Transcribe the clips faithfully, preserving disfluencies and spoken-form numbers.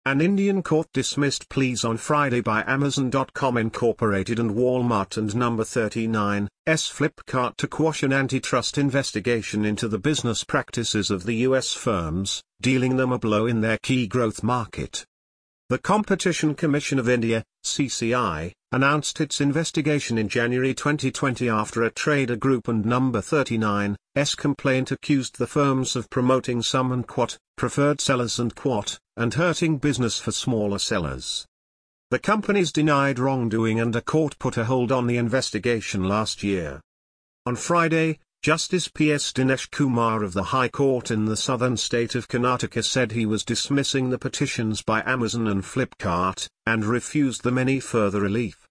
An Indian court dismissed pleas on Friday by Amazon dot com Incorporated and Walmart and Number thirty-nine's Flipkart to quash an antitrust investigation into the business practices of the U S firms, dealing them a blow in their key growth market. The Competition Commission of India, C C I, announced its investigation in January twenty twenty after a trader group and Number thirty-nine's complaint accused the firms of promoting some and quote, preferred sellers and quote, and hurting business for smaller sellers. The companies denied wrongdoing and a court put a hold on the investigation last year. On Friday, Justice P S Dinesh Kumar of the High Court in the southern state of Karnataka said he was dismissing the petitions by Amazon and Flipkart, and refused them any further relief.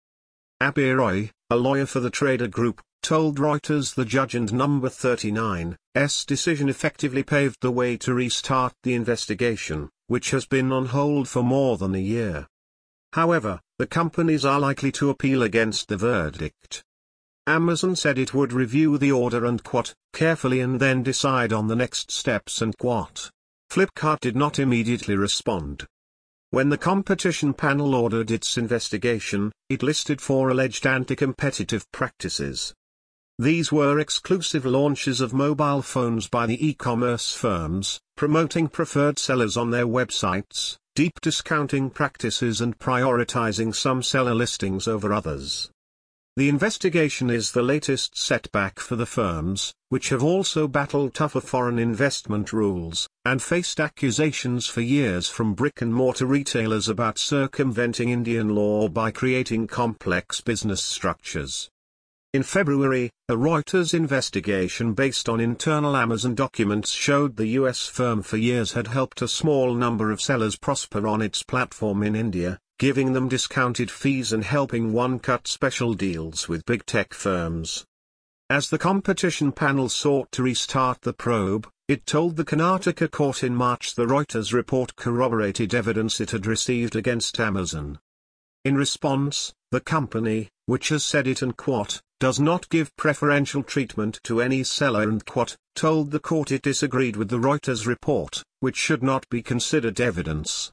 Abhay, a lawyer for the trader group, told Reuters the judge and Number thirty-nine's decision effectively paved the way to restart the investigation, which has been on hold for more than a year. However, the companies are likely to appeal against the verdict. Amazon said it would review the order and quote, carefully and then decide on the next steps and quote. Flipkart did not immediately respond. When the competition panel ordered its investigation, it listed four alleged anti-competitive practices. These were exclusive launches of mobile phones by the e-commerce firms, promoting preferred sellers on their websites, deep discounting practices and prioritizing some seller listings over others. The investigation is the latest setback for the firms, which have also battled tougher foreign investment rules, and faced accusations for years from brick-and-mortar retailers about circumventing Indian law by creating complex business structures. In February, a Reuters investigation based on internal Amazon documents showed the U S firm for years had helped a small number of sellers prosper on its platform in India, giving them discounted fees and helping one cut special deals with big tech firms. As the competition panel sought to restart the probe, it told the Karnataka court in March the Reuters report corroborated evidence it had received against Amazon. In response, the company, which has said it and quote, does not give preferential treatment to any seller and quote, told the court it disagreed with the Reuters report, which should not be considered evidence.